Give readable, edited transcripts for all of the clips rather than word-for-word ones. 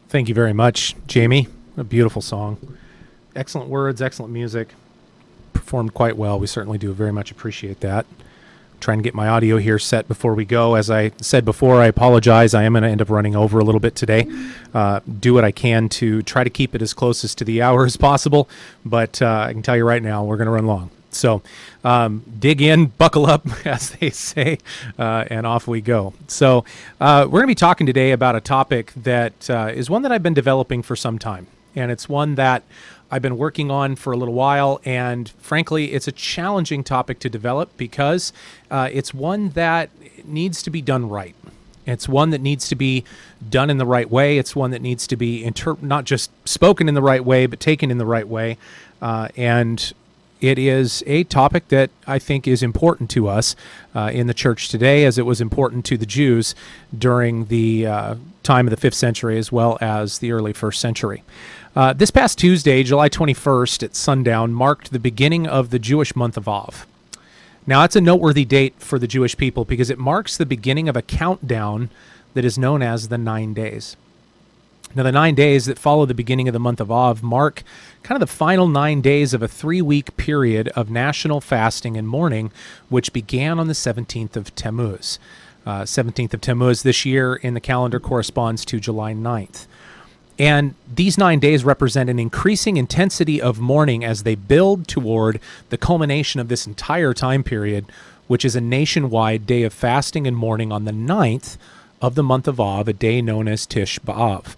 Thank you very much, Jamie. A beautiful song. Excellent words, excellent music. Performed quite well. We certainly do very much appreciate that. Trying to get my audio here set before we go. As I said before, I apologize. I am going to end up running over a little bit today. Do what I can to try to keep it as close as to the hour as possible, but I can tell you right now, we're going to run long. So dig in, buckle up, as they say, and off we go. So we're going to be talking today about a topic that is one that I've been developing for some time, and it's one that I've been working on for a little while, and frankly, it's a challenging topic to develop because it's one that needs to be done right. It's one that needs to be done in the right way. It's one that needs to be not just spoken in the right way, but taken in the right way. And it is a topic that I think is important to us in the church today, as it was important to the Jews during the time of the 5th century as well as the early 1st century. This past Tuesday, July 21st at sundown, marked the beginning of the Jewish month of Av. Now, it's a noteworthy date for the Jewish people because it marks the beginning of a countdown that is known as the 9 days. Now, the 9 days that follow the beginning of the month of Av mark kind of the final 9 days of a 3-week period of national fasting and mourning, which began on the 17th of Tammuz. 17th of Tammuz this year in the calendar corresponds to July 9th. And these 9 days represent an increasing intensity of mourning as they build toward the culmination of this entire time period, which is a nationwide day of fasting and mourning on the 9th of the month of Av, a day known as Tish B'Av.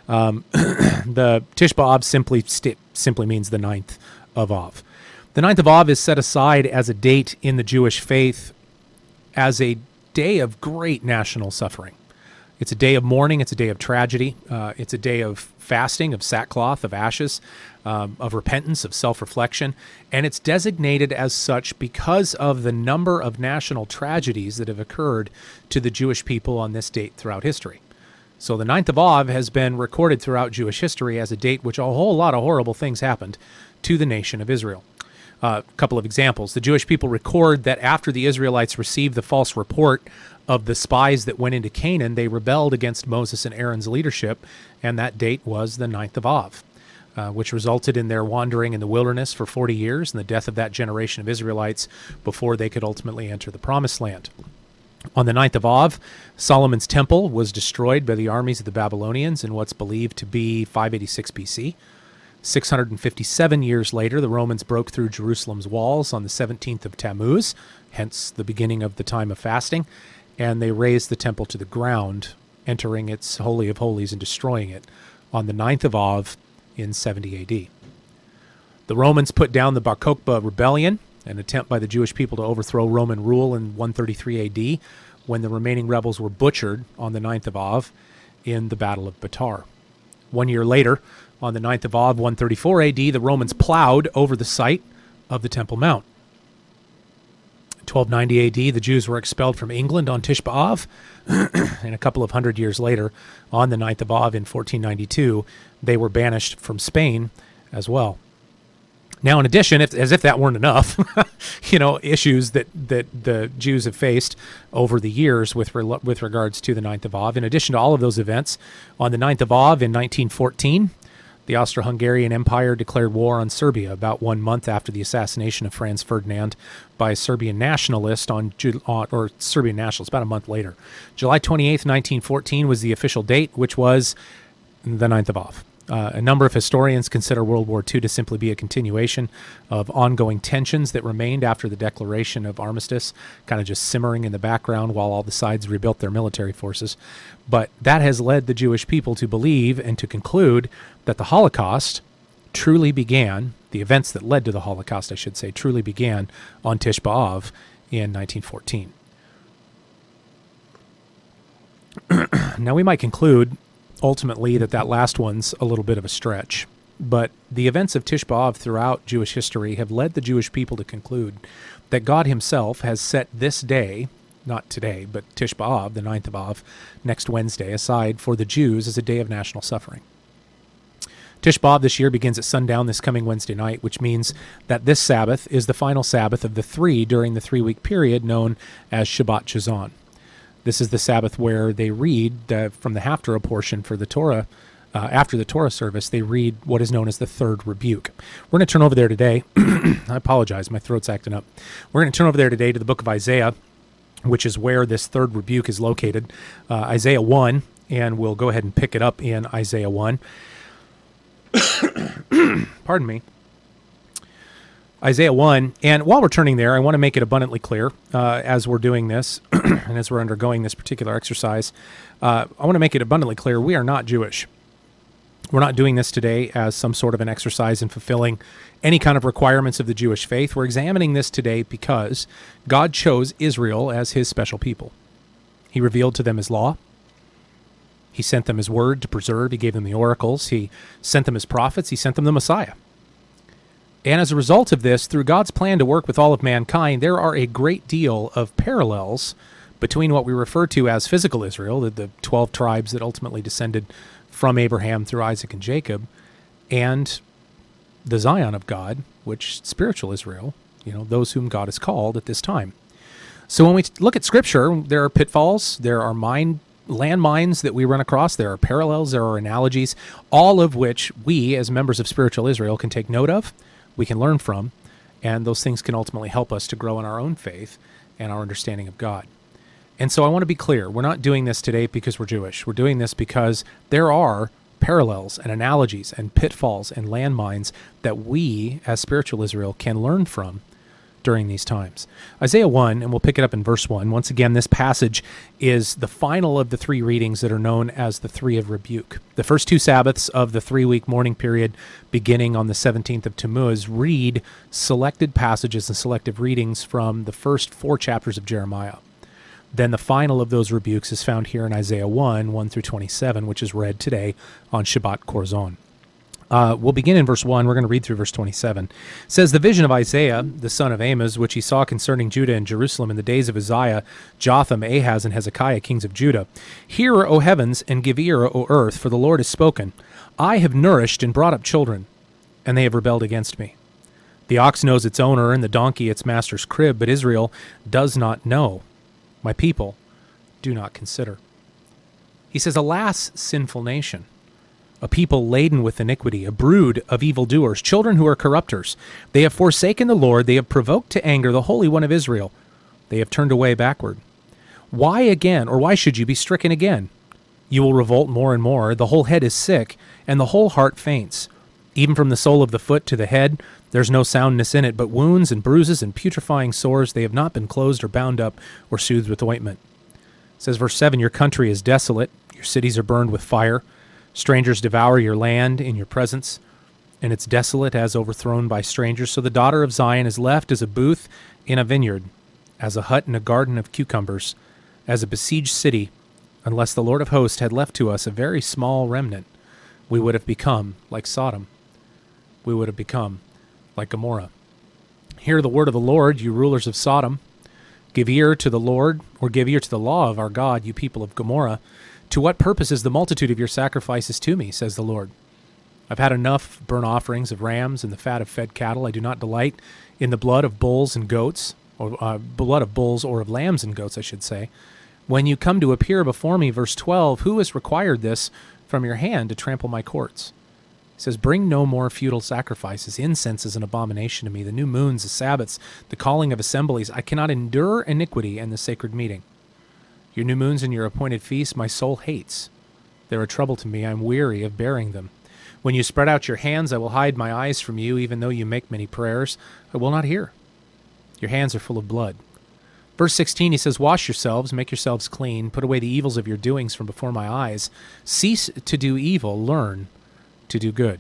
The Tish B'Av simply means the 9th of Av. The 9th of Av is set aside as a date in the Jewish faith as a day of great national suffering. It's a day of mourning. It's a day of tragedy. It's a day of fasting, of sackcloth, of ashes, of repentance, of self-reflection. And it's designated as such because of the number of national tragedies that have occurred to the Jewish people on this date throughout history. So the 9th of Av has been recorded throughout Jewish history as a date which a whole lot of horrible things happened to the nation of Israel. A couple of examples. The Jewish people record that after the Israelites received the false report of the spies that went into Canaan, they rebelled against Moses and Aaron's leadership, and that date was the 9th of Av, which resulted in their wandering in the wilderness for 40 years and the death of that generation of Israelites before they could ultimately enter the Promised Land. On the 9th of Av, Solomon's temple was destroyed by the armies of the Babylonians in what's believed to be 586 BC. 657 years later, the Romans broke through Jerusalem's walls on the 17th of Tammuz, hence the beginning of the time of fasting, and they razed the temple to the ground, entering its Holy of Holies and destroying it on the 9th of Av in 70 AD. The Romans put down the Bar Kokhba rebellion, an attempt by the Jewish people to overthrow Roman rule in 133 AD, when the remaining rebels were butchered on the 9th of Av in the Battle of Betar. 1 year later, on the 9th of Av, 134 AD, the Romans plowed over the site of the Temple Mount. 1290 AD, the Jews were expelled from England on Tish B'Av, and a couple of hundred years later, on the 9th of Av in 1492, they were banished from Spain as well. Now, in addition, as if that weren't enough, issues that the Jews have faced over the years with regards to the 9th of Av. In addition to all of those events, on the 9th of Av in 1914, the Austro-Hungarian Empire declared war on Serbia about 1 month after the assassination of Franz Ferdinand by a Serbian nationalist Serbian nationalists about a month later. July 28th, 1914 was the official date, which was the 9th of Av. A number of historians consider World War II to simply be a continuation of ongoing tensions that remained after the declaration of armistice, kind of just simmering in the background while all the sides rebuilt their military forces. But that has led the Jewish people to believe and to conclude that the Holocaust truly began, the events that led to the Holocaust, I should say, truly began on Tish B'Av in 1914. Now, we might conclude ultimately that last one's a little bit of a stretch, but the events of Tish B'Av throughout Jewish history have led the Jewish people to conclude that God himself has set this day, not today, but Tish B'Av, the 9th of Av, next Wednesday, aside for the Jews as a day of national suffering. Tish B'Av this year begins at sundown this coming Wednesday night, which means that this Sabbath is the final Sabbath of the 3 during the 3-week period known as Shabbat Chazon. This is the Sabbath where they read from the Haftarah portion for the Torah after the Torah service, they read what is known as the third rebuke. We're going to turn over there today. I apologize, my throat's acting up. We're going to turn over there today to the book of Isaiah, which is where this third rebuke is located, Isaiah 1, and we'll go ahead and pick it up in Isaiah 1. Pardon me. Isaiah 1, and while we're turning there, I want to make it abundantly clear as we're doing this, and as we're undergoing this particular exercise, I want to make it abundantly clear we are not Jewish. We're not doing this today as some sort of an exercise in fulfilling any kind of requirements of the Jewish faith. We're examining this today because God chose Israel as his special people. He revealed to them his law. He sent them his word to preserve. He gave them the oracles. He sent them his prophets. He sent them the Messiah. And as a result of this, through God's plan to work with all of mankind, there are a great deal of parallels between what we refer to as physical Israel, the 12 tribes that ultimately descended from Abraham through Isaac and Jacob, and the Zion of God, which spiritual Israel, those whom God has called at this time. So when we look at Scripture, there are pitfalls, there are landmines that we run across, there are parallels, there are analogies, all of which we, as members of spiritual Israel, can take note of, we can learn from, and those things can ultimately help us to grow in our own faith and our understanding of God. And so I want to be clear, we're not doing this today because we're Jewish. We're doing this because there are parallels and analogies and pitfalls and landmines that we, as spiritual Israel, can learn from during these times. Isaiah 1, and we'll pick it up in verse 1. Once again, this passage is the final of the three readings that are known as the three of rebuke. The first two Sabbaths of the 3-week mourning period, beginning on the 17th of Tammuz, read selected passages and selective readings from the first 4 chapters of Jeremiah. Then the final of those rebukes is found here in Isaiah 1 through 27, which is read today on Shabbat Korzon. We'll begin in verse 1. We're going to read through verse 27. It says, "The vision of Isaiah, the son of Amoz, which he saw concerning Judah and Jerusalem in the days of Uzziah, Jotham, Ahaz, and Hezekiah, kings of Judah. Hear, O heavens, and give ear, O earth, for the Lord has spoken. I have nourished and brought up children, and they have rebelled against me. The ox knows its owner, and the donkey its master's crib, but Israel does not know. My people do not consider." He says, "Alas, sinful nation, a people laden with iniquity, a brood of evildoers, children who are corrupters. They have forsaken the Lord, they have provoked to anger the Holy One of Israel. They have turned away backward. Why again, or why should you be stricken again? You will revolt more and more. The whole head is sick, and the whole heart faints. Even from the sole of the foot to the head, there's no soundness in it, but wounds and bruises and putrefying sores. They have not been closed or bound up or soothed with ointment." It says, verse 7, "Your country is desolate. Your cities are burned with fire. Strangers devour your land in your presence, and it's desolate as overthrown by strangers. So the daughter of Zion is left as a booth in a vineyard, as a hut in a garden of cucumbers, as a besieged city. Unless the Lord of hosts had left to us a very small remnant, we would have become like Sodom. We would have become like Gomorrah. Hear the word of the Lord, you rulers of Sodom. Give ear to the Lord, or give ear to the law of our God, you people of Gomorrah. To what purpose is the multitude of your sacrifices to me, says the Lord? I've had enough burnt offerings of rams and the fat of fed cattle. I do not delight in the blood of bulls and goats, or blood of bulls or of lambs and goats, I should say. When you come to appear before me, verse 12, who has required this from your hand to trample my courts? He says, bring no more futile sacrifices. Incense is an abomination to me. The new moons, the Sabbaths, the calling of assemblies. I cannot endure iniquity and the sacred meeting. Your new moons and your appointed feasts my soul hates. They're a trouble to me. I am weary of bearing them. When you spread out your hands, I will hide my eyes from you. Even though you make many prayers, I will not hear. Your hands are full of blood. Verse 16, he says, wash yourselves, make yourselves clean, put away the evils of your doings from before my eyes. Cease to do evil, learn to do good.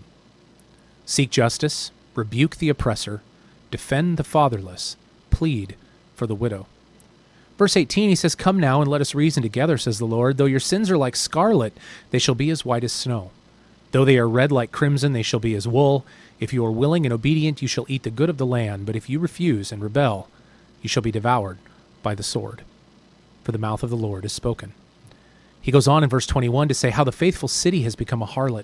Seek justice, rebuke the oppressor, defend the fatherless, plead for the widow. Verse 18, he says, come now and let us reason together, says the Lord. Though your sins are like scarlet, they shall be as white as snow. Though they are red like crimson, they shall be as wool. If you are willing and obedient, you shall eat the good of the land. But if you refuse and rebel, you shall be devoured by the sword. For the mouth of the Lord is spoken. He goes on in verse 21 to say how the faithful city has become a harlot.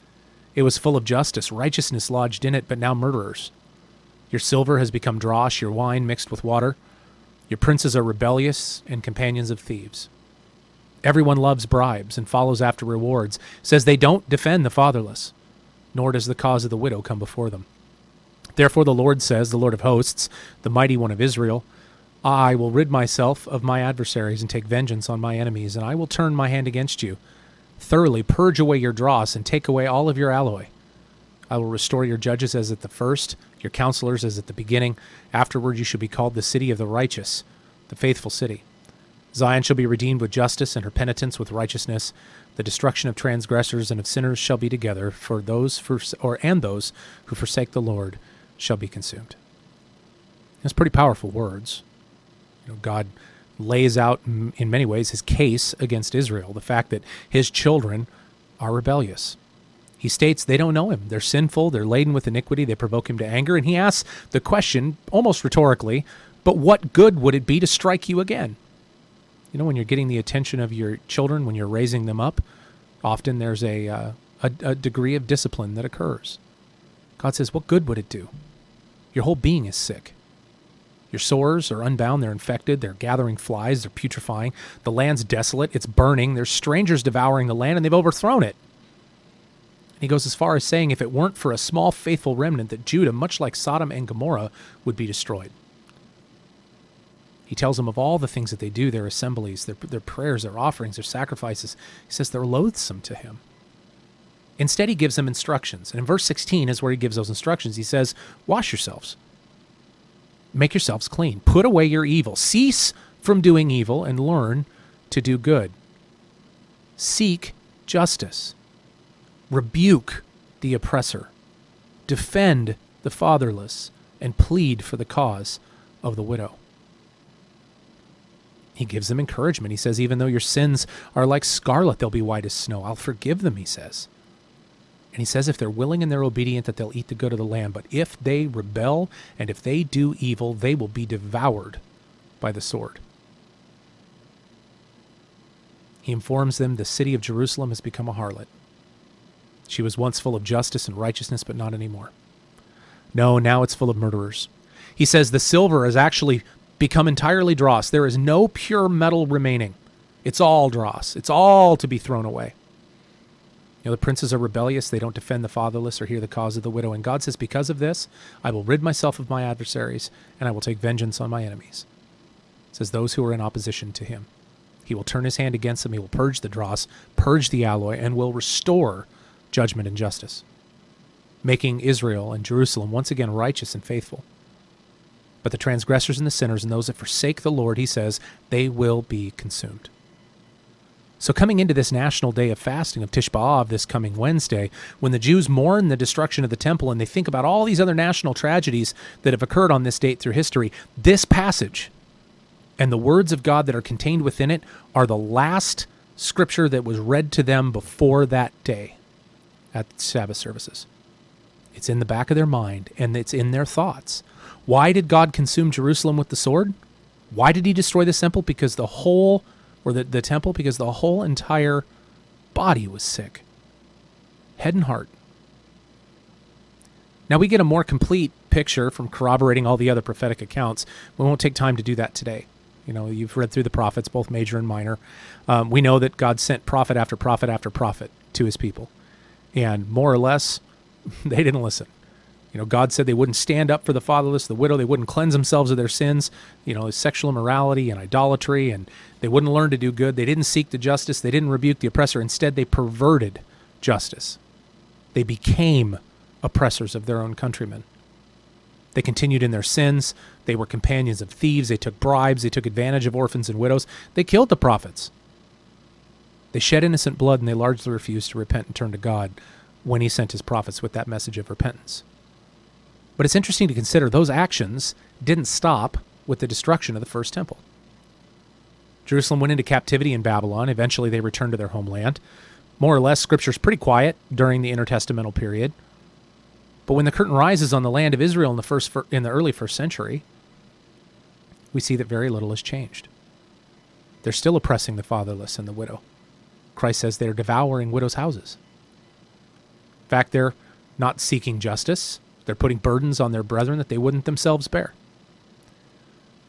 It was full of justice, righteousness lodged in it, but now murderers. Your silver has become dross, your wine mixed with water. Your princes are rebellious and companions of thieves. Everyone loves bribes and follows after rewards, says they don't defend the fatherless, nor does the cause of the widow come before them. Therefore the Lord says, the Lord of hosts, the mighty one of Israel, I will rid myself of my adversaries and take vengeance on my enemies, and I will turn my hand against you. Thoroughly purge away your dross and take away all of your alloy. I will restore your judges as at the first, your counselors as at the beginning. Afterward you shall be called the city of the righteous, the faithful city. Zion shall be redeemed with justice, and her penitence with righteousness. The destruction of transgressors and of sinners shall be together, for those who forsake the Lord shall be consumed. That's pretty powerful words. God lays out in many ways his case against Israel, the fact that his children are rebellious. He states they don't know him. They're sinful. They're laden with iniquity. They provoke him to anger. And he asks the question, almost rhetorically, but what good would it be to strike you again? When you're getting the attention of your children, when you're raising them up, often there's a degree of discipline that occurs. God says, what good would it do? Your whole being is sick. Your sores are unbound, they're infected, they're gathering flies, they're putrefying. The land's desolate, it's burning, there's strangers devouring the land, and they've overthrown it. And he goes as far as saying, if it weren't for a small faithful remnant, that Judah, much like Sodom and Gomorrah, would be destroyed. He tells them of all the things that they do, their assemblies, their prayers, their offerings, their sacrifices. He says they're loathsome to him. Instead, he gives them instructions. And in verse 16 is where he gives those instructions. He says, wash yourselves. Make yourselves clean. Put away your evil. Cease from doing evil and learn to do good. Seek justice. Rebuke the oppressor. Defend the fatherless and plead for the cause of the widow. He gives them encouragement. He says, even though your sins are like scarlet, they'll be white as snow. I'll forgive them, he says. And he says if they're willing and they're obedient, that they'll eat the good of the land. But if they rebel and if they do evil, they will be devoured by the sword. He informs them the city of Jerusalem has become a harlot. She was once full of justice and righteousness, but not anymore. No, now it's full of murderers. He says the silver has actually become entirely dross. There is no pure metal remaining. It's all dross. It's all to be thrown away. The princes are rebellious. They don't defend the fatherless or hear the cause of the widow. And God says, because of this, I will rid myself of my adversaries, and I will take vengeance on my enemies. It says those who are in opposition to him. He will turn his hand against them. He will purge the dross, purge the alloy, and will restore judgment and justice, making Israel and Jerusalem once again righteous and faithful. But the transgressors and the sinners and those that forsake the Lord, he says, they will be consumed. So coming into this national day of fasting of Tisha B'Av this coming Wednesday, when the Jews mourn the destruction of the temple and they think about all these other national tragedies that have occurred on this date through history, this passage and the words of God that are contained within it are the last scripture that was read to them before that day at Sabbath services. It's in the back of their mind and it's in their thoughts. Why did God consume Jerusalem with the sword? Why did he destroy the temple? Because the whole entire body was sick, head and heart. Now we get a more complete picture from corroborating all the other prophetic accounts. We won't take time to do that today. You've read through the prophets, both major and minor. We know that God sent prophet after prophet after prophet to his people. And more or less, they didn't listen. God said they wouldn't stand up for the fatherless, the widow. They wouldn't cleanse themselves of their sins, sexual immorality and idolatry, and they wouldn't learn to do good. They didn't seek the justice. They didn't rebuke the oppressor. Instead, they perverted justice. They became oppressors of their own countrymen. They continued in their sins. They were companions of thieves. They took bribes. They took advantage of orphans and widows. They killed the prophets. They shed innocent blood, and they largely refused to repent and turn to God when he sent his prophets with that message of repentance. But it's interesting to consider those actions didn't stop with the destruction of the first temple. Jerusalem went into captivity in Babylon. Eventually they returned to their homeland. More or less, Scripture's pretty quiet during the intertestamental period. But when the curtain rises on the land of Israel in the early first century, we see that very little has changed. They're still oppressing the fatherless and the widow. Christ says they're devouring widows' houses. In fact, they're not seeking justice. They're putting burdens on their brethren that they wouldn't themselves bear.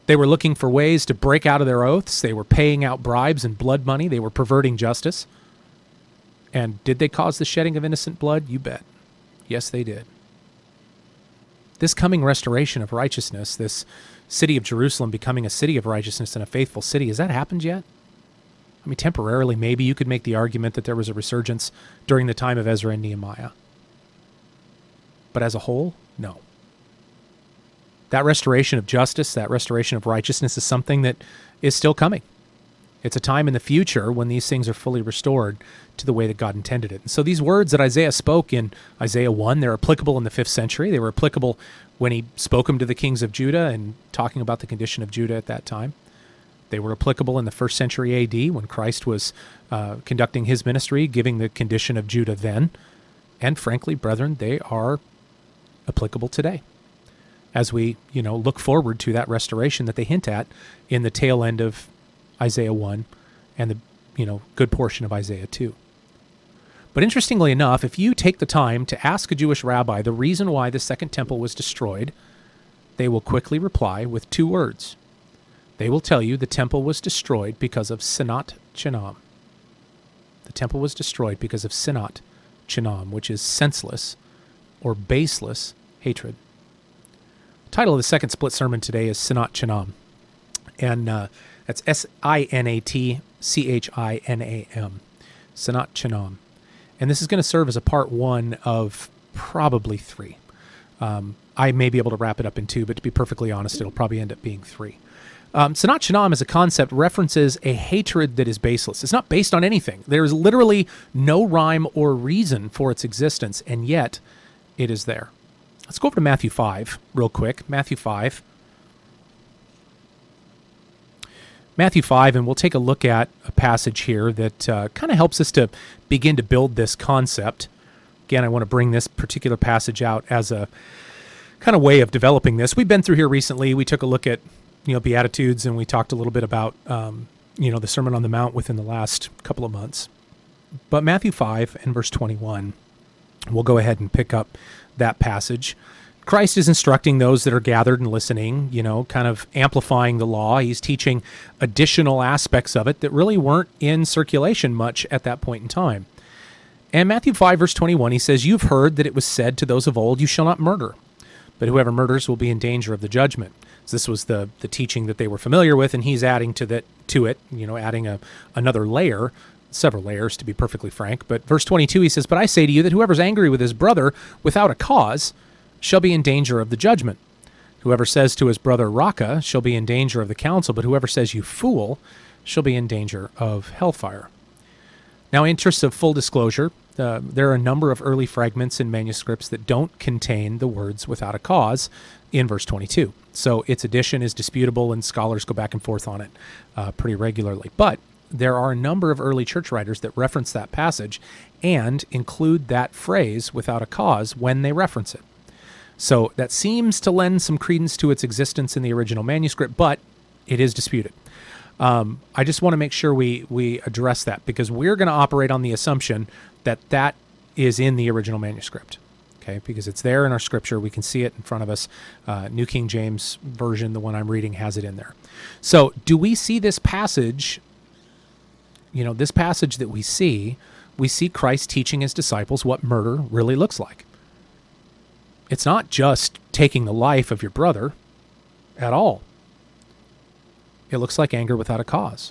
They were looking for ways to break out of their oaths. They were paying out bribes and blood money. They were perverting justice. And did they cause the shedding of innocent blood? You bet. Yes, they did. This coming restoration of righteousness, this city of Jerusalem becoming a city of righteousness and a faithful city, has that happened yet? I mean, temporarily, maybe you could make the argument that there was a resurgence during the time of Ezra and Nehemiah. But as a whole, no. That restoration of justice, that restoration of righteousness is something that is still coming. It's a time in the future when these things are fully restored to the way that God intended it. And so these words that Isaiah spoke in Isaiah 1, they're applicable in the 5th century. They were applicable when he spoke them to the kings of Judah and talking about the condition of Judah at that time. They were applicable in the 1st century AD when Christ was conducting his ministry, giving the condition of Judah then. And frankly, brethren, they are applicable today as we, look forward to that restoration that they hint at in the tail end of Isaiah 1 and the, good portion of Isaiah 2. But interestingly enough, if you take the time to ask a Jewish rabbi the reason why the Second Temple was destroyed, they will quickly reply with 2 words. They will tell you the temple was destroyed because of Sinat Chinam. The temple was destroyed because of Sinat Chinam, which is senseless or baseless hatred. The title of the second split sermon today is Sinat Chinam. And that's Sinatchinam. Sinat Chinam. And this is going to serve as a part 1 of probably 3. I may be able to wrap it up in 2, but to be perfectly honest, it'll probably end up being 3. Sinat Chinam as a concept references a hatred that is baseless. It's not based on anything. There is literally no rhyme or reason for its existence, and yet it is there. Let's go over to Matthew 5 real quick. Matthew 5. Matthew 5, and we'll take a look at a passage here that kind of helps us to begin to build this concept. Again, I want to bring this particular passage out as a kind of way of developing this. We've been through here recently. We took a look at Beatitudes, and we talked a little bit about, the Sermon on the Mount within the last couple of months. But Matthew 5 and verse 21, we'll go ahead and pick up that passage. Christ is instructing those that are gathered and listening, kind of amplifying the law. He's teaching additional aspects of it that really weren't in circulation much at that point in time. And Matthew 5, verse 21, he says, "You've heard that it was said to those of old, 'You shall not murder,' but whoever murders will be in danger of the judgment." So this was the teaching that they were familiar with, and he's adding to it, adding another layer, several layers to be perfectly frank. But verse 22, he says, "But I say to you that whoever's angry with his brother without a cause shall be in danger of the judgment. Whoever says to his brother, 'Raca,' shall be in danger of the council, but whoever says, 'You fool,' shall be in danger of hellfire." Now, in interest of full disclosure, there are a number of early fragments in manuscripts that don't contain the words "without a cause" in verse 22. So its addition is disputable, and scholars go back and forth on it pretty regularly. But there are a number of early church writers that reference that passage and include that phrase "without a cause" when they reference it. So that seems to lend some credence to its existence in the original manuscript, but it is disputed. I just want to make sure we address that, because we're going to operate on the assumption that that is in the original manuscript, okay? Because it's there in our scripture. We can see it in front of us. New King James Version, the one I'm reading, has it in there. So do we see this passage, this passage that we see Christ teaching his disciples what murder really looks like. It's not just taking the life of your brother at all. It looks like anger without a cause.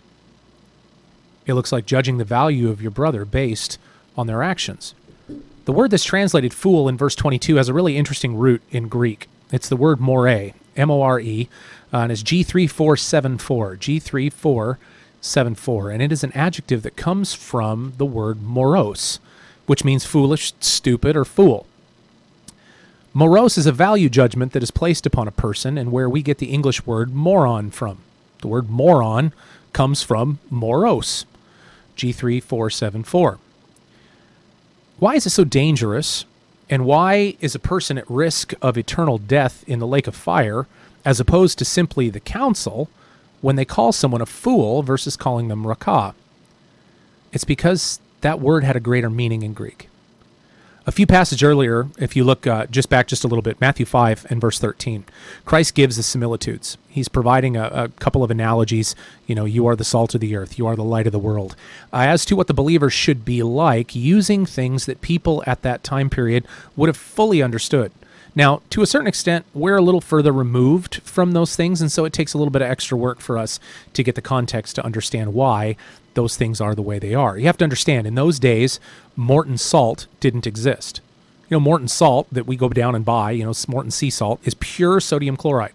It looks like judging the value of your brother based on their actions. The word that's translated fool in verse 22 has a really interesting root in Greek. It's the word more, M-O-R-E, and it's G3474, G3474, and it is an adjective that comes from the word moros, which means foolish, stupid, or fool. Moros is a value judgment that is placed upon a person, and where we get the English word moron from. The word moron comes from moros, G3474. Why is it so dangerous, and why is a person at risk of eternal death in the lake of fire, as opposed to simply the council, when they call someone a fool versus calling them Raca? It's because that word had a greater meaning in Greek. A few passages earlier, if you look just back just a little bit, Matthew 5 and verse 13, Christ gives the similitudes. He's providing a couple of analogies. You are the salt of the earth. You are the light of the world. As to what the believer should be like, using things that people at that time period would have fully understood. Now, to a certain extent, we're a little further removed from those things, and so it takes a little bit of extra work for us to get the context to understand why those things are the way they are. You have to understand, in those days, Morton salt didn't exist. Morton salt that we go down and buy, Morton sea salt, is pure sodium chloride.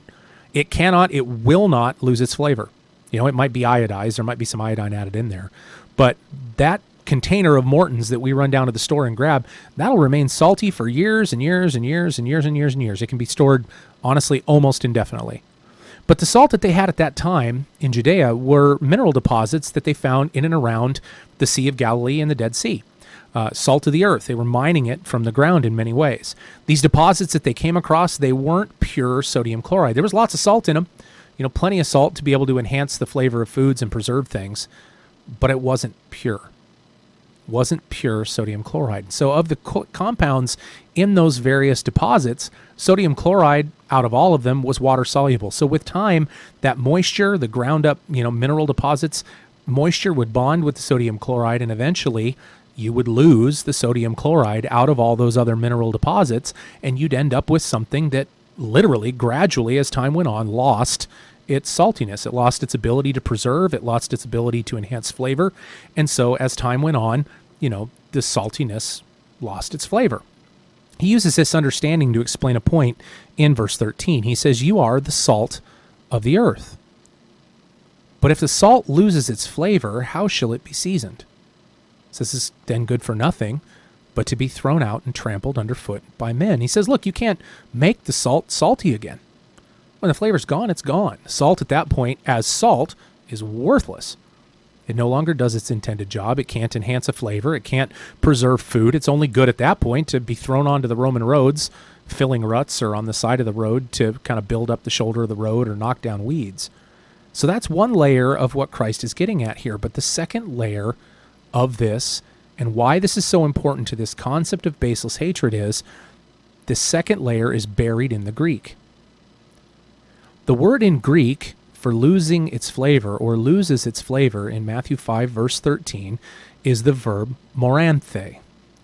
It will not lose its flavor. It might be iodized, there might be some iodine added in there, but that container of Morton's that we run down to the store and grab, that'll remain salty for years and years and years and years and years and years. It can be stored, honestly, almost indefinitely. But the salt that they had at that time in Judea were mineral deposits that they found in and around the Sea of Galilee and the Dead Sea. Salt of the earth. They were mining it from the ground in many ways. These deposits that they came across, they weren't pure sodium chloride. There was lots of salt in them, plenty of salt to be able to enhance the flavor of foods and preserve things, but it wasn't pure. Wasn't pure sodium chloride. So of the compounds in those various deposits, sodium chloride, out of all of them, was water soluble. So with time, that moisture, the ground up, mineral deposits, moisture would bond with the sodium chloride, and eventually you would lose the sodium chloride out of all those other mineral deposits, and you'd end up with something that literally, gradually, as time went on, lost its saltiness. It lost its ability to preserve. It lost its ability to enhance flavor. And so as time went on, the saltiness lost its flavor. He uses this understanding to explain a point in verse 13. He says, you are the salt of the earth. But if the salt loses its flavor, how shall it be seasoned? So this is then good for nothing, but to be thrown out and trampled underfoot by men. He says, look, you can't make the salt salty again. When the flavor's gone, it's gone. Salt at that point, as salt, is worthless. It no longer does its intended job. It can't enhance a flavor. It can't preserve food. It's only good at that point to be thrown onto the Roman roads, filling ruts, or on the side of the road to kind of build up the shoulder of the road or knock down weeds. So that's one layer of what Christ is getting at here. But the second layer of this, and why this is so important to this concept of baseless hatred, is the second layer is buried in the Greek. The word in Greek for losing its flavor or loses its flavor in Matthew 5 verse 13 is the verb moranthe,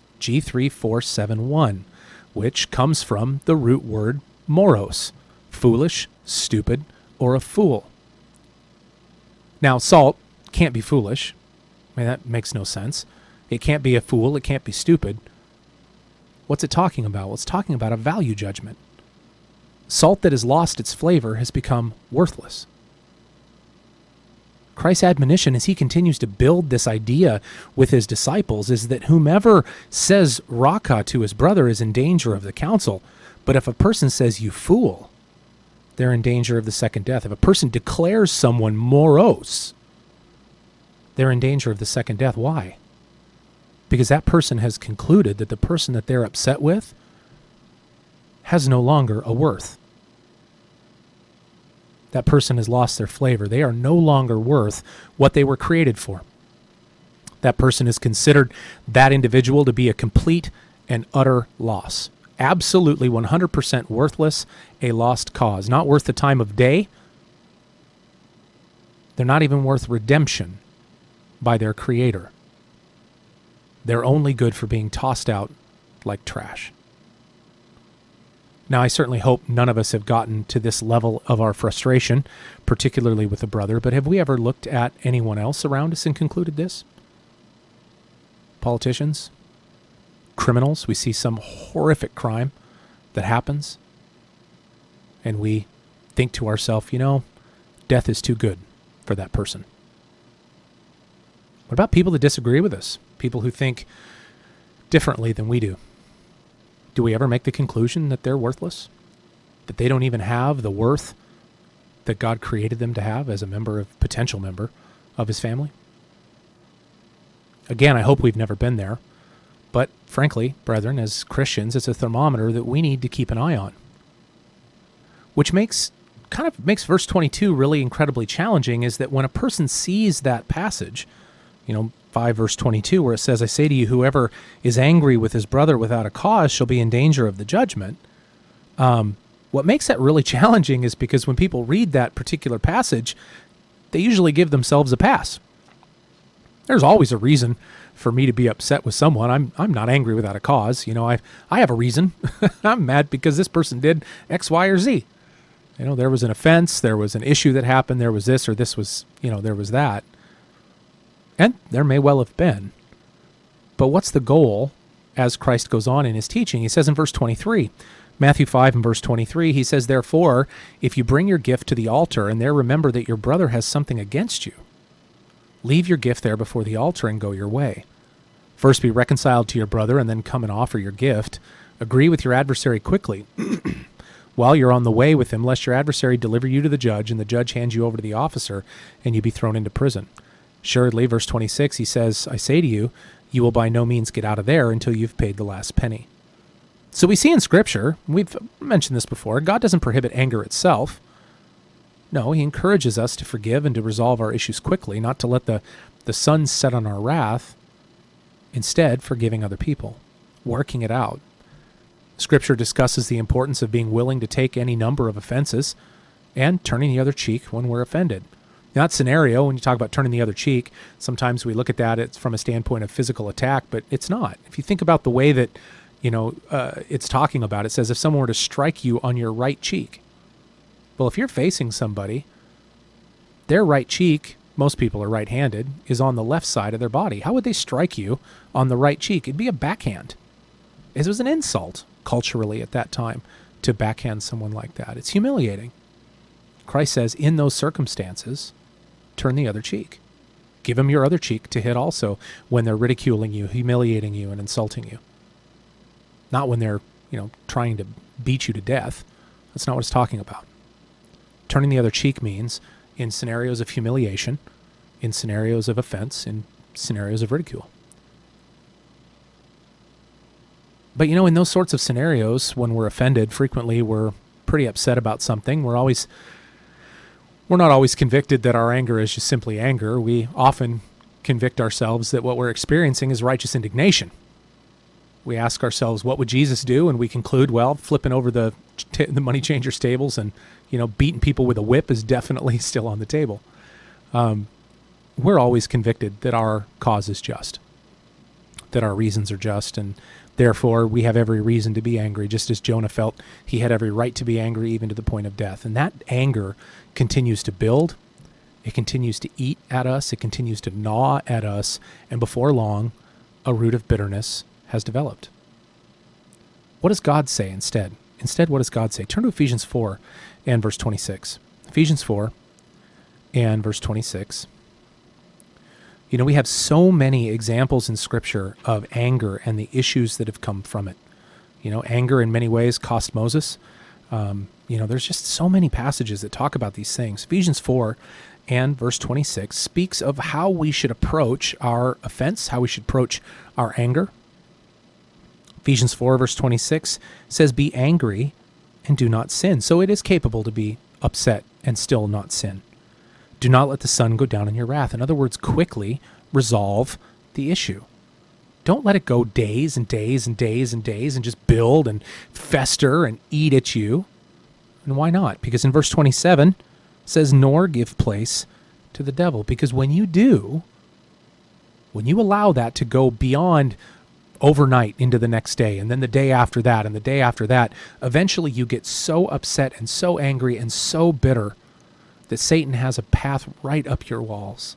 G3471, which comes from the root word moros, foolish, stupid, or a fool. Now, salt can't be foolish. I mean, that makes no sense. It can't be a fool. It can't be stupid. What's it talking about? Well, it's talking about a value judgment. Salt that has lost its flavor has become worthless. Christ's admonition as he continues to build this idea with his disciples is that whomever says raka to his brother is in danger of the council. But if a person says you fool, they're in danger of the second death. If a person declares someone moros, they're in danger of the second death. Why? Because that person has concluded that the person that they're upset with has no longer a worth. That person has lost their flavor. They are no longer worth what they were created for. That person is considered, that individual, to be a complete and utter loss. Absolutely 100% worthless, a lost cause. Not worth the time of day. They're not even worth redemption by their creator. They're only good for being tossed out like trash. Now, I certainly hope none of us have gotten to this level of our frustration, particularly with a brother, but have we ever looked at anyone else around us and concluded this? Politicians? Criminals? We see some horrific crime that happens, and we think to ourselves, death is too good for that person. What about people that disagree with us? People who think differently than we do? Do we ever make the conclusion that they're worthless? That they don't even have the worth that God created them to have as a potential member of his family? Again, I hope we've never been there. But frankly, brethren, as Christians, it's a thermometer that we need to keep an eye on. Which makes verse 22 really incredibly challenging, is that when a person sees that passage, 5 verse 22, where it says, I say to you, whoever is angry with his brother without a cause shall be in danger of the judgment. What makes that really challenging is because when people read that particular passage, they usually give themselves a pass. There's always a reason for me to be upset with someone. I'm not angry without a cause. I have a reason. I'm mad because this person did X, Y, or Z. There was an offense, there was an issue that happened, there was this or this was, there was that. And there may well have been. But what's the goal as Christ goes on in his teaching? He says in verse 23, Matthew 5 and verse 23, he says, therefore, if you bring your gift to the altar and there remember that your brother has something against you, leave your gift there before the altar and go your way. First be reconciled to your brother and then come and offer your gift. Agree with your adversary quickly while you're on the way with him, lest your adversary deliver you to the judge and the judge hands you over to the officer and you be thrown into prison. Assuredly, verse 26, he says, I say to you, you will by no means get out of there until you've paid the last penny. So we see in Scripture, we've mentioned this before, God doesn't prohibit anger itself. No, he encourages us to forgive and to resolve our issues quickly, not to let the sun set on our wrath. Instead, forgiving other people, working it out. Scripture discusses the importance of being willing to take any number of offenses and turning the other cheek when we're offended. Now, that scenario, when you talk about turning the other cheek, sometimes we look at that it's from a standpoint of physical attack, but it's not. If you think about the way that it's talking about, it says if someone were to strike you on your right cheek. Well, if you're facing somebody, their right cheek, most people are right-handed, is on the left side of their body. How would they strike you on the right cheek? It'd be a backhand. It was an insult culturally at that time to backhand someone like that. It's humiliating. Christ says, in those circumstances, turn the other cheek. Give them your other cheek to hit also when they're ridiculing you, humiliating you, and insulting you. Not when they're, trying to beat you to death. That's not what it's talking about. Turning the other cheek means in scenarios of humiliation, in scenarios of offense, in scenarios of ridicule. But in those sorts of scenarios, when we're offended, frequently we're pretty upset about something. We're not always convicted that our anger is just simply anger. We often convict ourselves that what we're experiencing is righteous indignation. We ask ourselves, what would Jesus do? And we conclude, well, flipping over the money changers' tables and, beating people with a whip is definitely still on the table. We're always convicted that our cause is just, that our reasons are just, and therefore we have every reason to be angry, just as Jonah felt he had every right to be angry, even to the point of death. And that anger continues to build. It continues to eat at us. It continues to gnaw at us. And before long, a root of bitterness has developed. What does God say instead? Instead, what does God say? Turn to Ephesians 4 and verse 26. Ephesians 4 and verse 26. We have so many examples in Scripture of anger and the issues that have come from it. Anger in many ways cost Moses. There's just so many passages that talk about these things. Ephesians 4 and verse 26 speaks of how we should approach our offense, how we should approach our anger. Ephesians 4 verse 26 says, be angry and do not sin. So it is capable to be upset and still not sin. Do not let the sun go down in your wrath. In other words, quickly resolve the issue. Don't let it go days and days and days and days and just build and fester and eat at you. And why not? Because in verse 27 it says, nor give place to the devil. Because when you do, when you allow that to go beyond overnight into the next day, and then the day after that, and the day after that, eventually you get so upset and so angry and so bitter that Satan has a path right up your walls.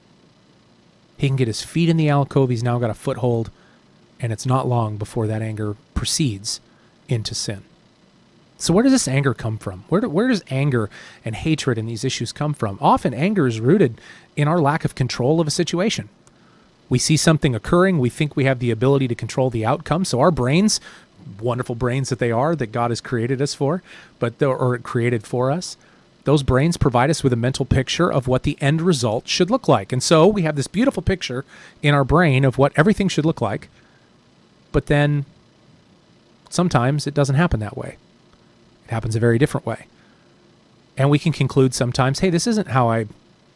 He can get his feet in the alcove. He's now got a foothold, and it's not long before that anger proceeds into sin. So where does this anger come from? Where does anger and hatred and these issues come from? Often anger is rooted in our lack of control of a situation. We see something occurring. We think we have the ability to control the outcome. So our brains, wonderful brains that they are, that God has created us for, or created for us, those brains provide us with a mental picture of what the end result should look like. And so we have this beautiful picture in our brain of what everything should look like. But then sometimes it doesn't happen that way. It happens a very different way. And we can conclude sometimes, hey, this isn't how I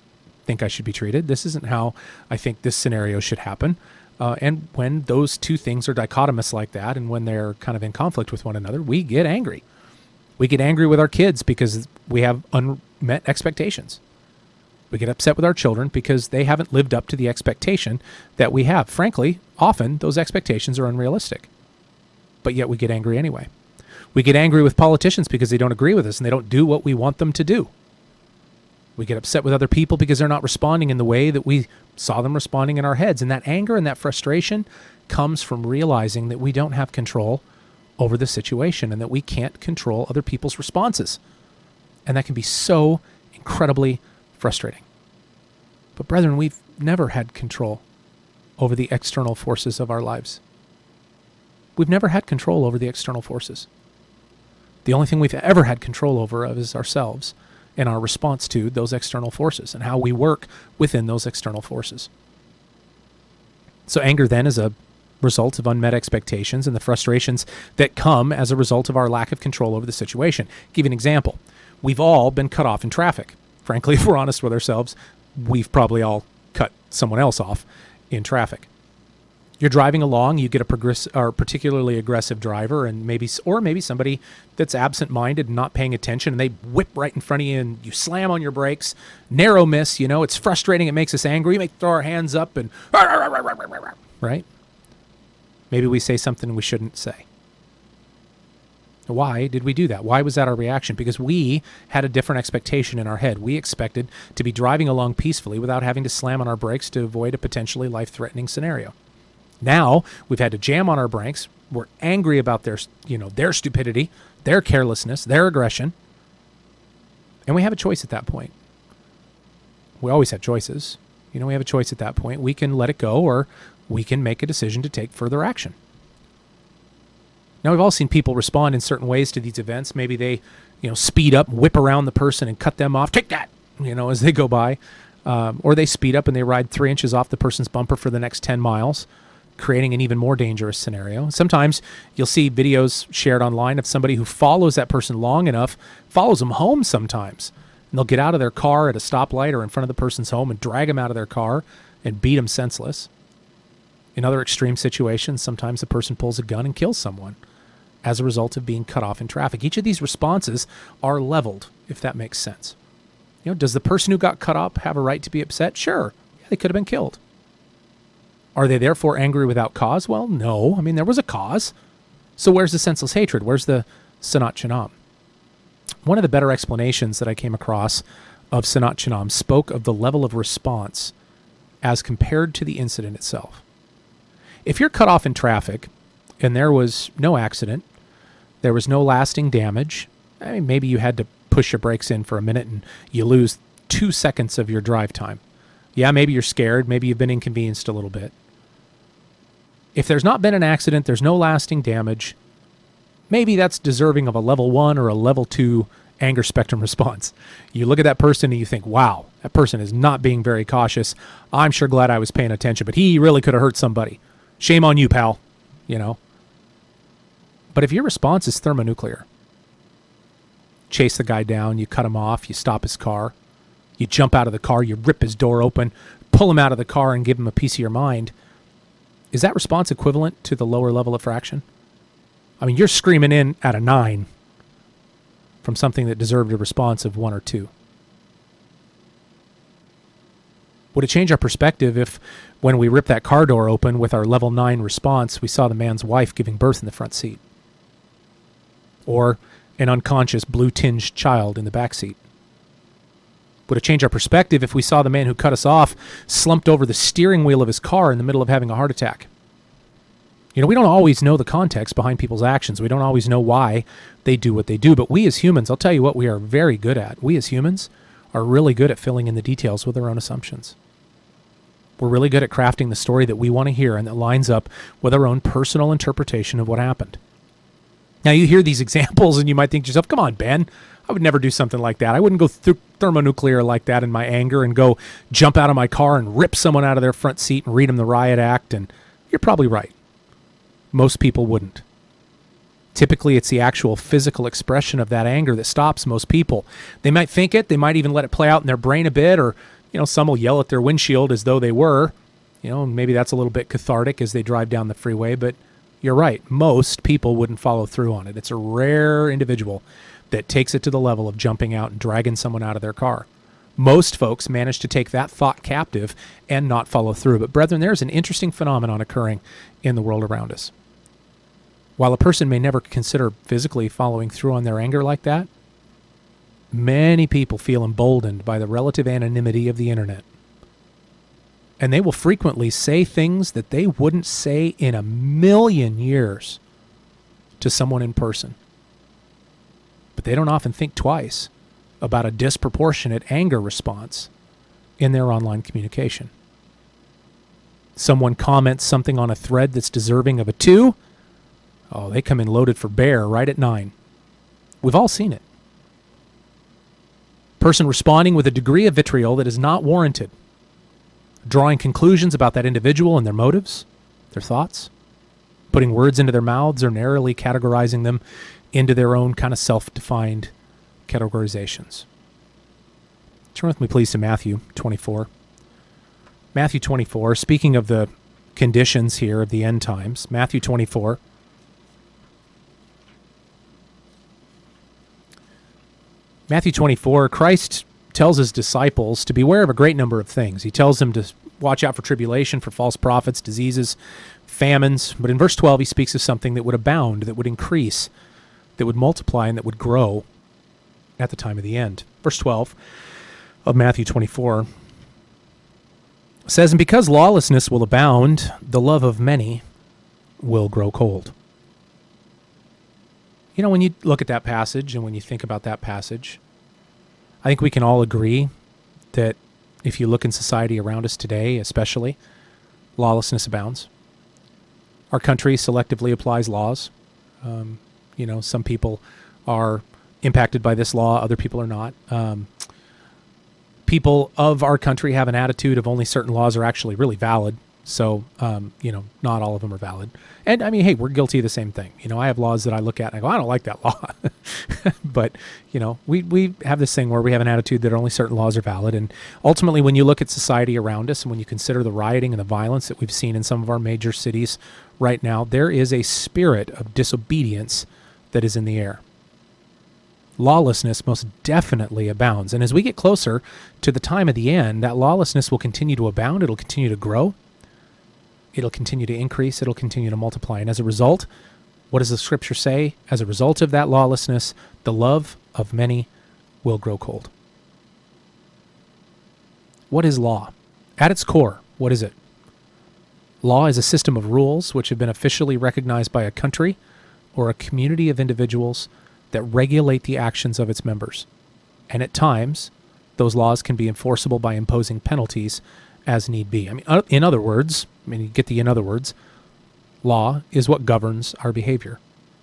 think I should be treated. This isn't how I think this scenario should happen. And when those two things are dichotomous like that, and when they're kind of in conflict with one another, we get angry. We get angry with our kids because we have unmet expectations. We get upset with our children because they haven't lived up to the expectation that we have. Frankly, often those expectations are unrealistic, but yet we get angry anyway. We get angry with politicians because they don't agree with us and they don't do what we want them to do. We get upset with other people because they're not responding in the way that we saw them responding in our heads. And that anger and that frustration comes from realizing that we don't have control over the situation and that we can't control other people's responses. And that can be so incredibly frustrating. But brethren, we've never had control over the external forces of our lives. We've never had control over the external forces. The only thing we've ever had control over is ourselves and our response to those external forces and how we work within those external forces. So anger then is a result of unmet expectations and the frustrations that come as a result of our lack of control over the situation. I'll give you an example. We've all been cut off in traffic. Frankly, if we're honest with ourselves, we've probably all cut someone else off in traffic. You're driving along, you get a particularly aggressive driver, and maybe somebody that's absent-minded and not paying attention, and they whip right in front of you, and you slam on your brakes. Narrow miss, it's frustrating. It makes us angry. We may throw our hands up and right. Maybe we say something we shouldn't say. Why did we do that? Why was that our reaction? Because we had a different expectation in our head. We expected to be driving along peacefully without having to slam on our brakes to avoid a potentially life-threatening scenario. Now we've had to jam on our brakes. We're angry about their stupidity, their carelessness, their aggression. And we have a choice at that point. We always have choices. We have a choice at that point. We can let it go, or we can make a decision to take further action. Now, we've all seen people respond in certain ways to these events. Maybe they, speed up, whip around the person and cut them off. Take that, as they go by. Or they speed up and they ride 3 inches off the person's bumper for the next 10 miles, creating an even more dangerous scenario. Sometimes you'll see videos shared online of somebody who follows that person long enough, follows them home sometimes. And they'll get out of their car at a stoplight or in front of the person's home and drag them out of their car and beat them senseless. In other extreme situations, sometimes the person pulls a gun and kills someone as a result of being cut off in traffic. Each of these responses are leveled, if that makes sense. Does the person who got cut off have a right to be upset? Sure. Yeah, they could have been killed. Are they therefore angry without cause? Well, no. There was a cause. So where's the senseless hatred? Where's the Sanat Chinam? One of the better explanations that I came across of Sanat Chinam spoke of the level of response as compared to the incident itself. If you're cut off in traffic and there was no accident, there was no lasting damage, maybe you had to push your brakes in for a minute and you lose 2 seconds of your drive time. Yeah, maybe you're scared. Maybe you've been inconvenienced a little bit. If there's not been an accident, there's no lasting damage, maybe that's deserving of a level 1 or a level 2 anger spectrum response. You look at that person and you think, wow, that person is not being very cautious. I'm sure glad I was paying attention, but he really could have hurt somebody. Shame on you, pal. But if your response is thermonuclear, chase the guy down, you cut him off, you stop his car, you jump out of the car, you rip his door open, pull him out of the car and give him a piece of your mind, is that response equivalent to the lower level of fraction? You're screaming in at a 9 from something that deserved a response of 1 or 2. Would it change our perspective if, when we ripped that car door open with our level 9 response, we saw the man's wife giving birth in the front seat? Or an unconscious blue-tinged child in the back seat? Would it change our perspective if we saw the man who cut us off slumped over the steering wheel of his car in the middle of having a heart attack? We don't always know the context behind people's actions. We don't always know why they do what they do. But we as humans, I'll tell you what we are very good at. We as humans are really good at filling in the details with our own assumptions. We're really good at crafting the story that we want to hear and that lines up with our own personal interpretation of what happened. Now, you hear these examples and you might think to yourself, come on, Ben, I would never do something like that. I wouldn't go thermonuclear like that in my anger and go jump out of my car and rip someone out of their front seat and read them the riot act. And you're probably right. Most people wouldn't. Typically, it's the actual physical expression of that anger that stops most people. They might think it. They might even let it play out in their brain a bit, or Some will yell at their windshield as though they were. Maybe that's a little bit cathartic as they drive down the freeway, but you're right. Most people wouldn't follow through on it. It's a rare individual that takes it to the level of jumping out and dragging someone out of their car. Most folks manage to take that thought captive and not follow through. But brethren, there's an interesting phenomenon occurring in the world around us. While a person may never consider physically following through on their anger like that, many people feel emboldened by the relative anonymity of the internet. And they will frequently say things that they wouldn't say in a million years to someone in person. But they don't often think twice about a disproportionate anger response in their online communication. Someone comments something on a thread that's deserving of a 2. Oh, they come in loaded for bear right at 9. We've all seen it. Person responding with a degree of vitriol that is not warranted. Drawing conclusions about that individual and their motives, their thoughts. Putting words into their mouths or narrowly categorizing them into their own kind of self-defined categorizations. Turn with me, please, to Matthew 24. Matthew 24, speaking of the conditions here of the end times, Matthew 24. Matthew 24, Christ tells his disciples to beware of a great number of things. He tells them to watch out for tribulation, for false prophets, diseases, famines. But in verse 12, he speaks of something that would abound, that would increase, that would multiply, and that would grow at the time of the end. Verse 12 of Matthew 24 says, "And because lawlessness will abound, the love of many will grow cold." When you look at that passage and when you think about that passage, I think we can all agree that if you look in society around us today, especially, lawlessness abounds. Our country selectively applies laws. Some people are impacted by this law, other people are not. People of our country have an attitude of only certain laws are actually really valid. So, not all of them are valid. And I mean, hey, we're guilty of the same thing. I have laws that I look at and I go, I don't like that law. But, we have this thing where we have an attitude that only certain laws are valid. And ultimately, when you look at society around us and when you consider the rioting and the violence that we've seen in some of our major cities right now, there is a spirit of disobedience that is in the air. Lawlessness most definitely abounds. And as we get closer to the time of the end, that lawlessness will continue to abound. It'll continue to grow. It'll continue to increase. It'll continue to multiply. And as a result, what does the scripture say? As a result of that lawlessness, the love of many will grow cold. What is law? At its core, what is it? Law is a system of rules which have been officially recognized by a country or a community of individuals that regulate the actions of its members. And at times, those laws can be enforceable by imposing penalties as need be. In other words, you get the in other words, law is what governs our behavior.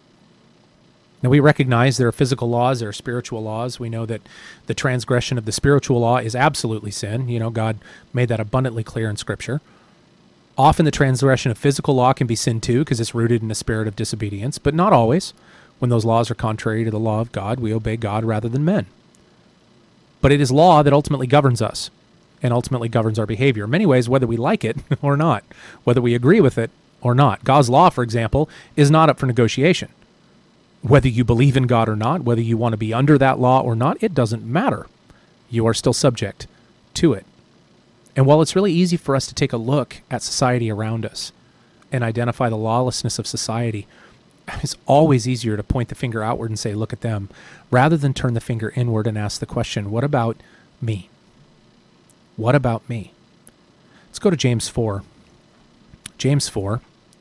Now, we recognize there are physical laws, there are spiritual laws. We know that the transgression of the spiritual law is absolutely sin. God made that abundantly clear in Scripture. Often the transgression of physical law can be sin too, because it's rooted in a spirit of disobedience, but not always. When those laws are contrary to the law of God, we obey God rather than men. But it is law that ultimately governs us and ultimately governs our behavior. In many ways, whether we like it or not, whether we agree with it or not. God's law, for example, is not up for negotiation. Whether you believe in God or not, whether you want to be under that law or not, it doesn't matter. You are still subject to it. And while it's really easy for us to take a look at society around us and identify the lawlessness of society, it's always easier to point the finger outward and say, look at them, rather than turn the finger inward and ask the question, what about me? What about me? Let's go to James 4. James 4.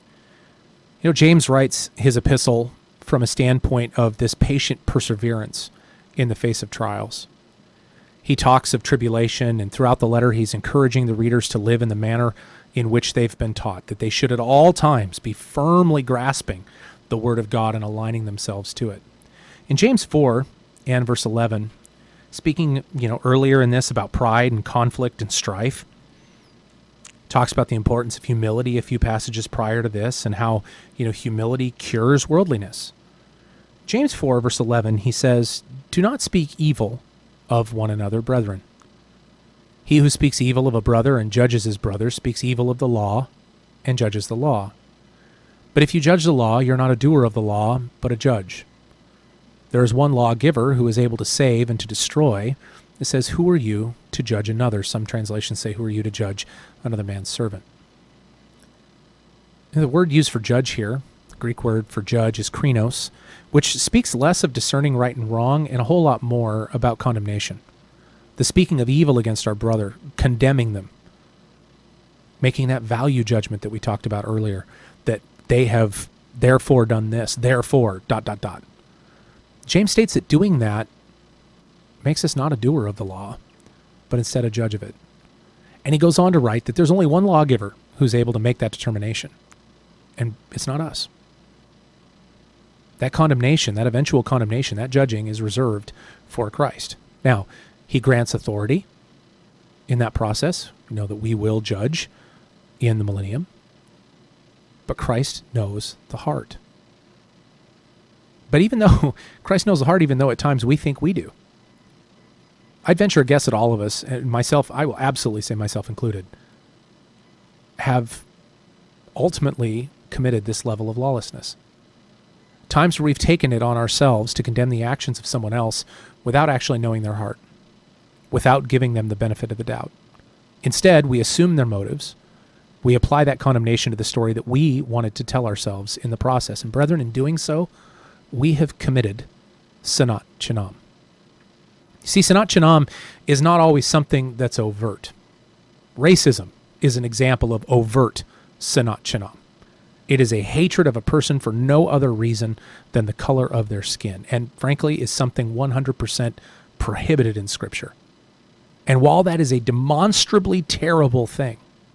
James writes his epistle from a standpoint of this patient perseverance in the face of trials. He talks of tribulation, and throughout the letter he's encouraging the readers to live in the manner in which they've been taught, that they should at all times be firmly grasping the Word of God and aligning themselves to it. In James 4 and verse 11, speaking earlier in this about pride and conflict and strife, talks about the importance of humility a few passages prior to this and how humility cures worldliness. James 4 verse 11, he says, "Do not speak evil of one another, brethren." He who speaks evil of a brother and judges his brother speaks evil of the law and judges the law. But if you judge the law, you're not a doer of the law, but a judge. There is one lawgiver who is able to save and to destroy. It says, who are you to judge another? Some translations say, who are you to judge another man's servant? And the word used for judge here, the Greek word for judge, is krinos, which speaks less of discerning right and wrong and a whole lot more about condemnation. The speaking of evil against our brother, condemning them, making that value judgment that we talked about earlier, that they have therefore done this, therefore, ... James states that doing that makes us not a doer of the law, but instead a judge of it. And he goes on to write that there's only one lawgiver who's able to make that determination, and it's not us. That condemnation, that eventual condemnation, that judging is reserved for Christ. Now, he grants authority in that process. We know that we will judge in the millennium, but Christ knows the heart. But even though Christ knows the heart, even though at times we think we do, I'd venture a guess that all of us, and myself, I will absolutely say myself included, have ultimately committed this level of lawlessness. Times where we've taken it on ourselves to condemn the actions of someone else without actually knowing their heart, without giving them the benefit of the doubt. Instead, we assume their motives. We apply that condemnation to the story that we wanted to tell ourselves in the process. And brethren, in doing so, we have committed Sanat Chinam. See, Sanat Chinam is not always something that's overt. Racism is an example of overt Sanat Chinam. It is a hatred of a person for no other reason than the color of their skin, and frankly is something 100% prohibited in Scripture. And while that is a demonstrably terrible thing,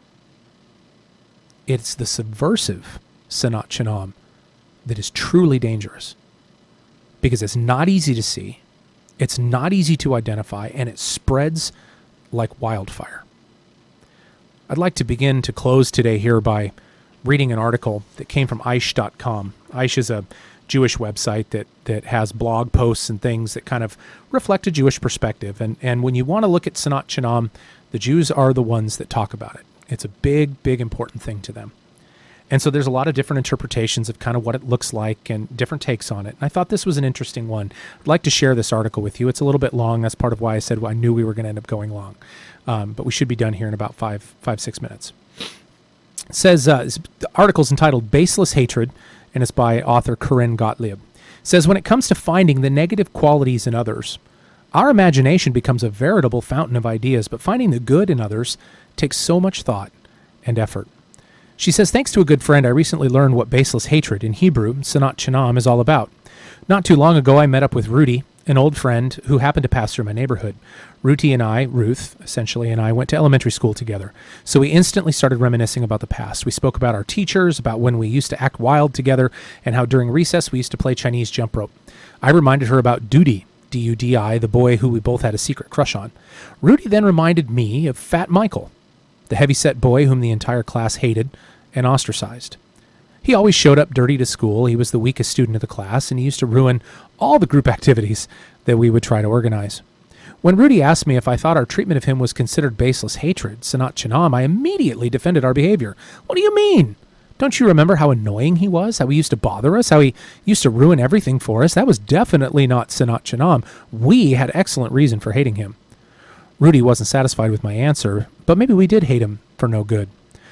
it's the subversive Sanat Chinam that is truly dangerous, because it's not easy to see, it's not easy to identify, and it spreads like wildfire. I'd like to begin to close today here by reading an article that came from Aish.com. Aish is a Jewish website that has blog posts and things that kind of reflect a Jewish perspective. And when you want to look at Sanat Chinam, the Jews are the ones that talk about it. It's a big, big important thing to them. And so there's a lot of different interpretations of kind of what it looks like and different takes on it. And I thought this was an interesting one. I'd like to share this article with you. It's a little bit long. That's part of why I said I knew we were going to end up going long. But we should be done here in about 6 minutes. It says, the article's entitled Baseless Hatred, and it's by author Corinne Gottlieb. It says, when it comes to finding the negative qualities in others, our imagination becomes a veritable fountain of ideas, but finding the good in others takes so much thought and effort. She says, thanks to a good friend, I recently learned what baseless hatred, in Hebrew, Sanat Chinam, is all about. Not too long ago, I met up with Rudy, an old friend who happened to pass through my neighborhood. Ruth, essentially, and I went to elementary school together. So we instantly started reminiscing about the past. We spoke about our teachers, about when we used to act wild together, and how during recess we used to play Chinese jump rope. I reminded her about Dudi, D-U-D-I, the boy who we both had a secret crush on. Rudy then reminded me of Fat Michael, the heavyset boy whom the entire class hated and ostracized. He always showed up dirty to school. He was the weakest student of the class, and he used to ruin all the group activities that we would try to organize. When Rudy asked me if I thought our treatment of him was considered baseless hatred, Sanat Chinam, I immediately defended our behavior. What do you mean? Don't you remember how annoying he was? How he used to bother us? How he used to ruin everything for us? That was definitely not Sanat Chinam. We had excellent reason for hating him. Rudy wasn't satisfied with my answer, but maybe we did hate him for no good.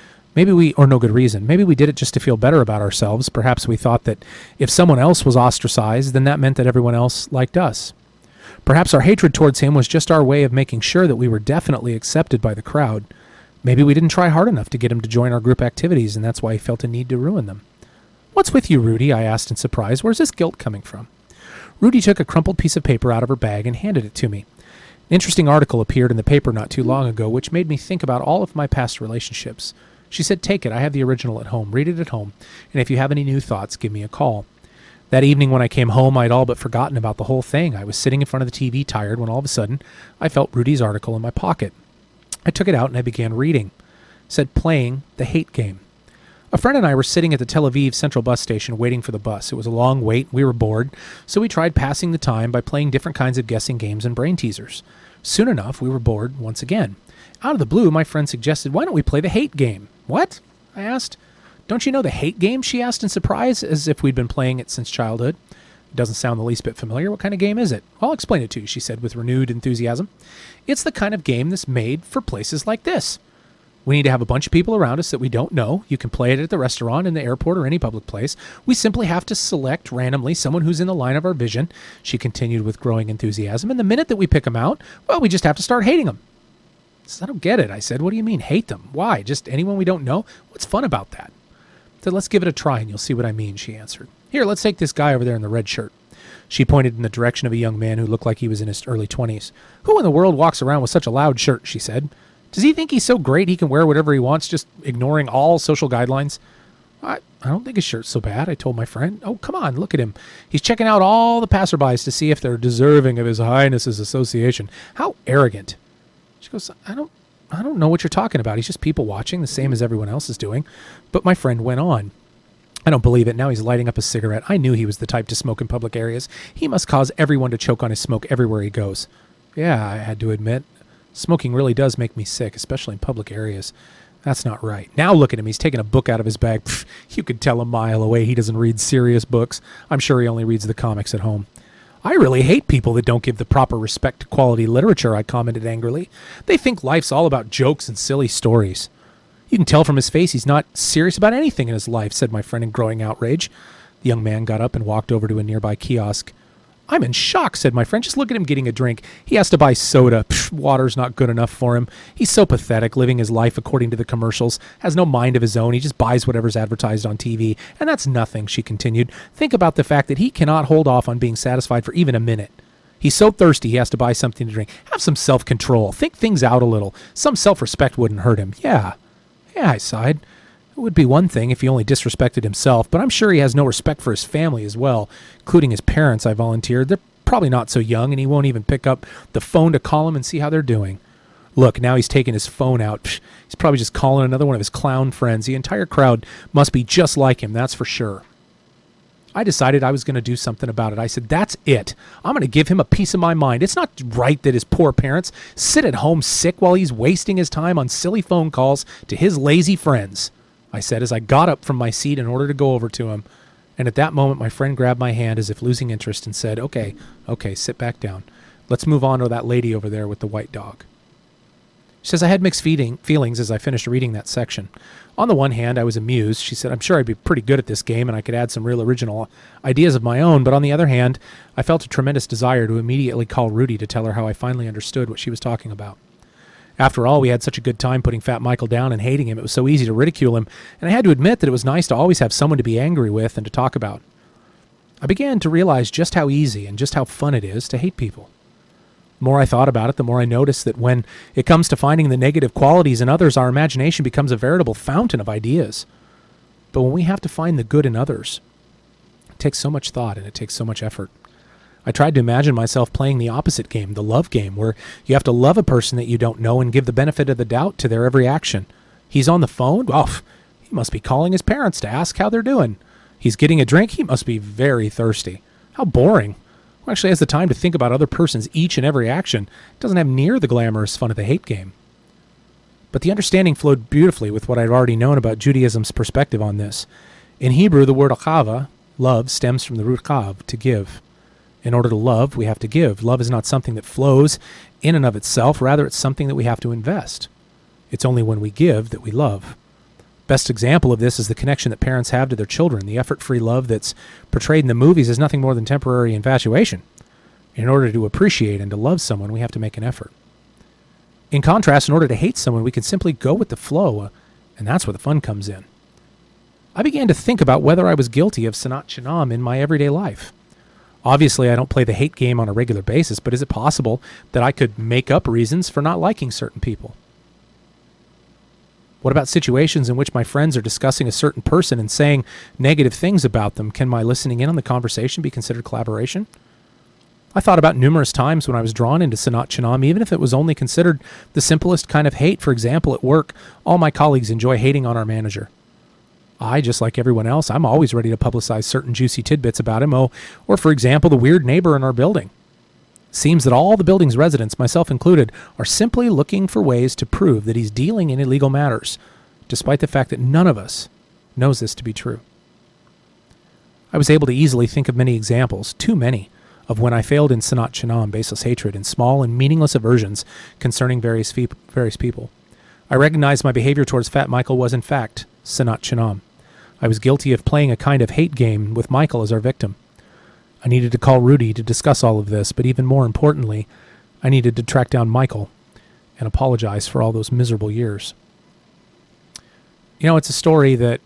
Or no good reason. Maybe we did it just to feel better about ourselves. Perhaps we thought that if someone else was ostracized, then that meant that everyone else liked us. Perhaps our hatred towards him was just our way of making sure that we were definitely accepted by the crowd. Maybe we didn't try hard enough to get him to join our group activities, and that's why he felt a need to ruin them. What's with you, Rudy? I asked in surprise. Where's this guilt coming from? Rudy took a crumpled piece of paper out of her bag and handed it to me. An interesting article appeared in the paper not too long ago, which made me think about all of my past relationships. She said, take it. I have the original at home. Read it at home. And if you have any new thoughts, give me a call. That evening when I came home, I'd all but forgotten about the whole thing. I was sitting in front of the TV tired when all of a sudden I felt Rudy's article in my pocket. I took it out and I began reading. It said, playing the hate game. A friend and I were sitting at the Tel Aviv Central bus station waiting for the bus. It was a long wait. We were bored. So we tried passing the time by playing different kinds of guessing games and brain teasers. Soon enough, we were bored once again. Out of the blue, my friend suggested, why don't we play the hate game? What? I asked. Don't you know the hate game? She asked in surprise, as if we'd been playing it since childhood. It doesn't sound the least bit familiar. What kind of game is it? I'll explain it to you, she said with renewed enthusiasm. It's the kind of game that's made for places like this. We need to have a bunch of people around us that we don't know. You can play it at the restaurant, in the airport, or any public place. We simply have to select randomly someone who's in the line of our vision, she continued with growing enthusiasm. And the minute that we pick them out, well, we just have to start hating them. I don't get it, I said. What do you mean, hate them? Why? Just anyone we don't know? What's fun about that? I said, let's give it a try and you'll see what I mean, she answered. Here, let's take this guy over there in the red shirt. She pointed in the direction of a young man who looked like he was in his early 20s. Who in the world walks around with such a loud shirt, she said. Does he think he's so great he can wear whatever he wants, just ignoring all social guidelines? I don't think his shirt's so bad, I told my friend. Oh, come on, look at him. He's checking out all the passerbys to see if they're deserving of his highness's association. How arrogant. She goes, I don't know what you're talking about. He's just people watching, the same as everyone else is doing. But my friend went on. I don't believe it. Now he's lighting up a cigarette. I knew he was the type to smoke in public areas. He must cause everyone to choke on his smoke everywhere he goes. Yeah, I had to admit. Smoking really does make me sick, especially in public areas. That's not right. Now look at him. He's taking a book out of his bag. Pfft, you could tell a mile away he doesn't read serious books. I'm sure he only reads the comics at home. I really hate people that don't give the proper respect to quality literature, I commented angrily. They think life's all about jokes and silly stories. You can tell from his face he's not serious about anything in his life, said my friend in growing outrage. The young man got up and walked over to a nearby kiosk. I'm in shock, said my friend. Just look at him getting a drink. He has to buy soda. Pfft, water's not good enough for him. He's so pathetic, living his life according to the commercials. Has no mind of his own. He just buys whatever's advertised on TV. And that's nothing, she continued. Think about the fact that he cannot hold off on being satisfied for even a minute. He's so thirsty he has to buy something to drink. Have some self-control. Think things out a little. Some self-respect wouldn't hurt him. Yeah, I sighed. It would be one thing if he only disrespected himself, but I'm sure he has no respect for his family as well, including his parents, I volunteered. They're probably not so young, and he won't even pick up the phone to call them and see how they're doing. Look, now he's taking his phone out. Psh, he's probably just calling another one of his clown friends. The entire crowd must be just like him, that's for sure. I decided I was going to do something about it. I said, that's it. I'm going to give him a piece of my mind. It's not right that his poor parents sit at home sick while he's wasting his time on silly phone calls to his lazy friends, I said as I got up from my seat in order to go over to him. And at that moment, my friend grabbed my hand as if losing interest and said, okay, sit back down. Let's move on to that lady over there with the white dog. She says, I had mixed feelings as I finished reading that section. On the one hand, I was amused. She said, I'm sure I'd be pretty good at this game and I could add some real original ideas of my own. But on the other hand, I felt a tremendous desire to immediately call Rudy to tell her how I finally understood what she was talking about. After all, we had such a good time putting Fat Michael down and hating him. It was so easy to ridicule him, and I had to admit that it was nice to always have someone to be angry with and to talk about. I began to realize just how easy and just how fun it is to hate people. The more I thought about it, the more I noticed that when it comes to finding the negative qualities in others, our imagination becomes a veritable fountain of ideas. But when we have to find the good in others, it takes so much thought and it takes so much effort. I tried to imagine myself playing the opposite game, the love game, where you have to love a person that you don't know and give the benefit of the doubt to their every action. He's on the phone? Oh, he must be calling his parents to ask how they're doing. He's getting a drink? He must be very thirsty. How boring. Who actually has the time to think about other person's each and every action? Doesn't have near the glamorous fun of the hate game. But the understanding flowed beautifully with what I'd already known about Judaism's perspective on this. In Hebrew, the word achava, love, stems from the root chav, to give. In order to love, we have to give. Love is not something that flows in and of itself. Rather, it's something that we have to invest. It's only when we give that we love. Best example of this is the connection that parents have to their children. The effort-free love that's portrayed in the movies is nothing more than temporary infatuation. In order to appreciate and to love someone, we have to make an effort. In contrast, in order to hate someone, we can simply go with the flow, and that's where the fun comes in. I began to think about whether I was guilty of Sanat Chinam in my everyday life. Obviously, I don't play the hate game on a regular basis, but is it possible that I could make up reasons for not liking certain people? What about situations in which my friends are discussing a certain person and saying negative things about them? Can my listening in on the conversation be considered collaboration? I thought about numerous times when I was drawn into Sanat Chinam, even if it was only considered the simplest kind of hate. For example, at work, all my colleagues enjoy hating on our manager. I, just like everyone else, I'm always ready to publicize certain juicy tidbits about him. Or for example, the weird neighbor in our building. Seems that all the building's residents, myself included, are simply looking for ways to prove that he's dealing in illegal matters, despite the fact that none of us knows this to be true. I was able to easily think of many examples, too many, of when I failed in Sanat Chinam, baseless hatred, and small and meaningless aversions concerning various people. I recognized my behavior towards Fat Michael was in fact Sanat Chinam. I was guilty of playing a kind of hate game with Michael as our victim. I needed to call Rudy to discuss all of this, but even more importantly, I needed to track down Michael and apologize for all those miserable years. You know, it's a story that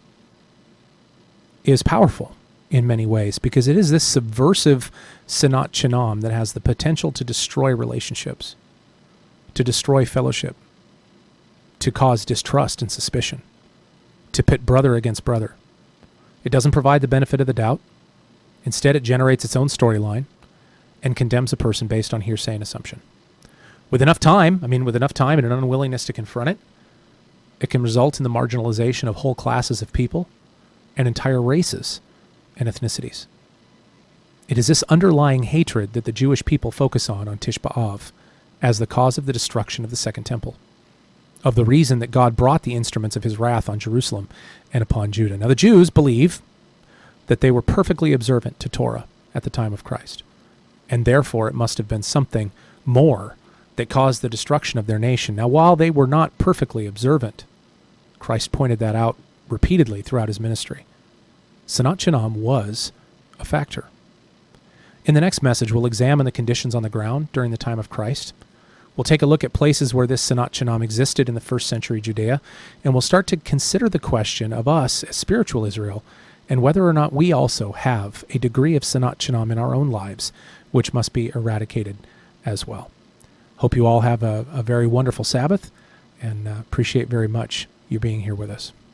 is powerful in many ways because it is this subversive Sanat Chinam that has the potential to destroy relationships, to destroy fellowship, to cause distrust and suspicion, to pit brother against brother. It doesn't provide the benefit of the doubt. Instead, it generates its own storyline and condemns a person based on hearsay and assumption. With enough time and an unwillingness to confront it, it can result in the marginalization of whole classes of people and entire races and ethnicities. It is this underlying hatred that the Jewish people focus on Tish B'Av as the cause of the destruction of the Second Temple, of the reason that God brought the instruments of his wrath on Jerusalem and upon Judah. Now, the Jews believe that they were perfectly observant to Torah at the time of Christ, and therefore it must have been something more that caused the destruction of their nation. Now, while they were not perfectly observant, Christ pointed that out repeatedly throughout his ministry. Sanat Chinam was a factor. In the next message, we'll examine the conditions on the ground during the time of Christ. We'll take a look at places where this Sanat Chinam existed in the first century Judea, and we'll start to consider the question of us as spiritual Israel and whether or not we also have a degree of Sanat Chinam in our own lives, which must be eradicated as well. Hope you all have a very wonderful Sabbath, and appreciate very much you being here with us.